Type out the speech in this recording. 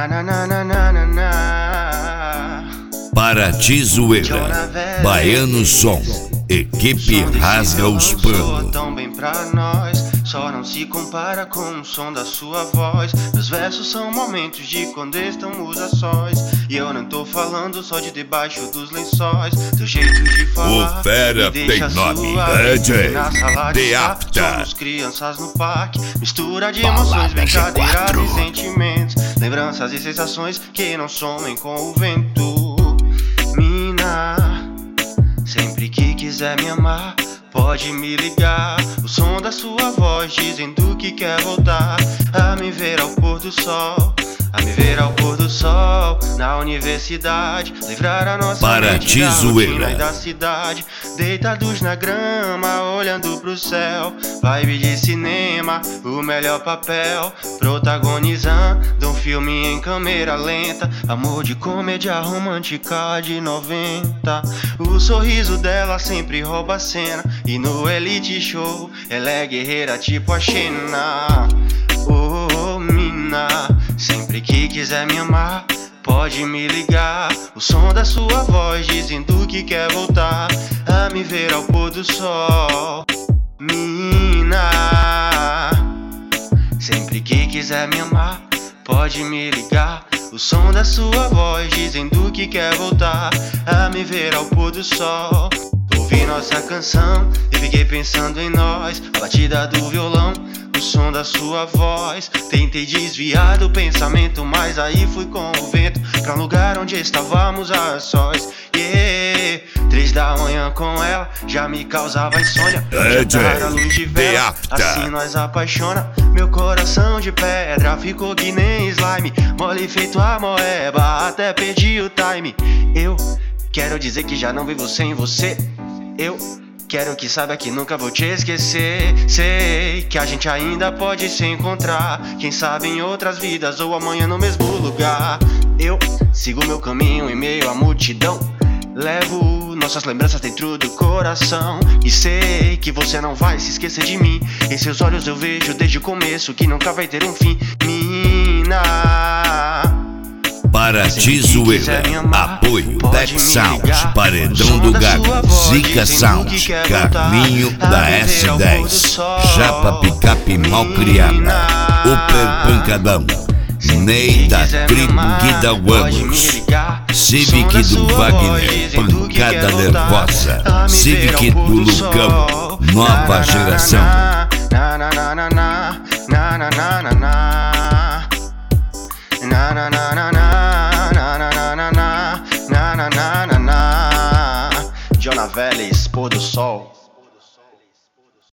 Paraty Zoeira, Baiano Som, equipe rasga os panos. Tão bem pra nós, só não se compara com o som da sua voz. Meus versos são momentos de quando estamos a sós. E eu não tô falando só de debaixo dos lençóis. Teu jeito de falar O fera tem nome, DJ The After. Somos crianças no parque, mistura de emoções, brincadeiras e sentimentos, lembranças e sensações que não somem com o vento. Mina, sempre que quiser me amar, pode me ligar. O som da sua voz dizendo que quer voltar a me ver ao pôr do sol, a me ver ao pôr do sol na universidade, livrar a nossa mente da rotina e da cidade. Deitados na grama, olhando pro céu, vibe de cinema, o melhor papel, protagonizando um filme em câmera lenta, amor de comédia romântica de 90. O sorriso dela sempre rouba a cena, e no Elite Show ela é guerreira tipo a Xena. Oh, mina, sempre que quiser me amar, pode me ligar. O som da sua voz dizendo que quer voltar a me ver ao pôr do sol. Mina, sempre que quiser me amar, pode me ligar. O som da sua voz dizendo que quer voltar a me ver ao pôr do sol. Ouvi nossa canção e fiquei pensando em nós, a batida do violão, o som da sua voz. Tentei desviar do pensamento, mas aí fui com o vento pra um lugar onde estávamos a sós. Yeah, 3 da manhã com ela já me causava insônia. Jantar à luz de vela, assim nós apaixona. Meu coração de pedra ficou que nem slime, mole feito a moeba, até perdi o time. Eu quero dizer que já não vivo sem você. Eu quero que saiba que nunca vou te esquecer. Sei que a gente ainda pode se encontrar, quem sabe em outras vidas ou amanhã no mesmo lugar. Eu sigo meu caminho em meio à multidão, levo nossas lembranças dentro do coração. E sei que você não vai se esquecer de mim. Em seus olhos eu vejo desde o começo que nunca vai ter um fim. Mina, Paraty Zoeira, apoio Deck Sound, Paredão do Gago, Zica Sound, Carlinho da S10, Japa Picape Malcriada, Upper Pancadão, Ney da Tribo Guida Wamos, Civic do Wagner, Pancada Nervosa, Civic do Lucão, Nova Geração. Jona Vélez, pôr do sol.